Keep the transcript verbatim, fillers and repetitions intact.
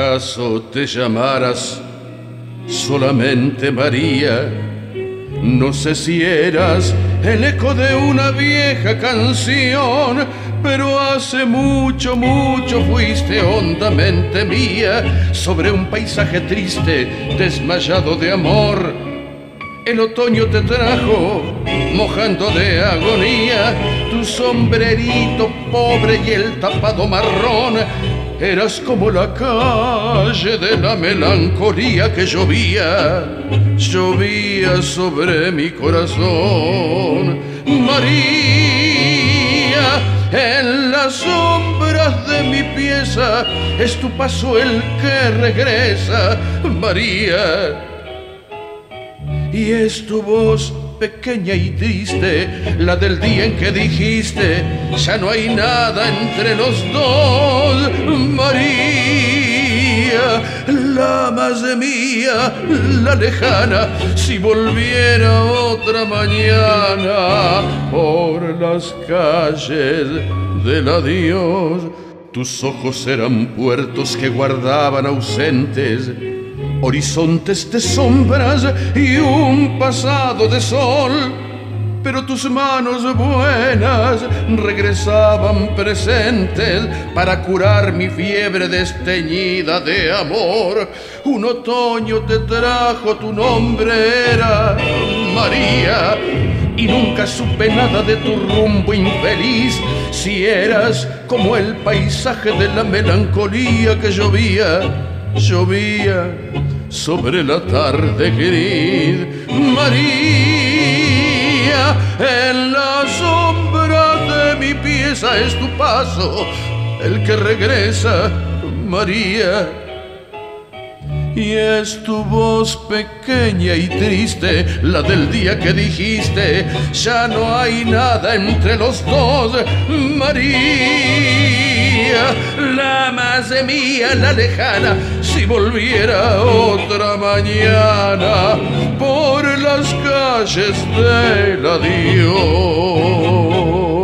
¿Acaso te llamaras solamente María? No sé si eras el eco de una vieja canción, pero hace mucho, mucho fuiste hondamente mía, sobre un paisaje triste, desmayado de amor. El otoño te trajo, mojando de agonía, tu sombrerito pobre y el tapado marrón. Eras como la calle de la melancolía que llovía, llovía sobre mi corazón. María, en las sombras de mi pieza es tu paso el que regresa, María. Y es tu voz pequeña y triste, la del día en que dijiste, ya no hay nada entre los dos, María, la más mía, la lejana, si volviera otra mañana por las calles del adiós. Tus ojos eran puertos que guardaban ausentes horizontes de sombras y un pasado de sol, pero tus manos buenas regresaban presentes para curar mi fiebre desteñida de amor. Un otoño te trajo, tu nombre era María, y nunca supe nada de tu rumbo infeliz, si eras como el paisaje de la melancolía que llovía, llovía sobre la tarde gris. María, en la sombra de mi pieza es tu paso el que regresa, María. Y es tu voz pequeña y triste, la del día que dijiste, ya no hay nada entre los dos, María, la más mía, la lejana, si volviera otra mañana por las calles del adiós.